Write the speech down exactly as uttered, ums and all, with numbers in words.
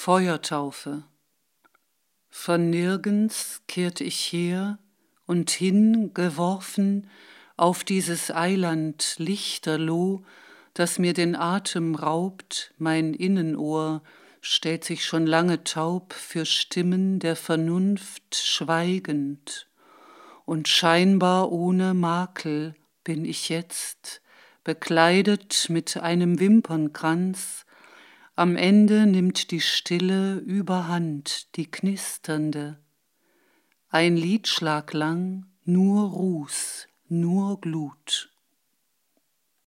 Feuertaufe. Von nirgends kehrt ich her und hingeworfen auf dieses Eiland lichterloh, das mir den Atem raubt, mein Innenohr stellt sich schon lange taub für Stimmen der Vernunft schweigend. Und scheinbar ohne Makel bin ich jetzt, bekleidet mit einem Wimpernkranz. Am Ende nimmt die Stille überhand, die knisternde. Ein Liedschlag lang, nur Ruß, nur Glut.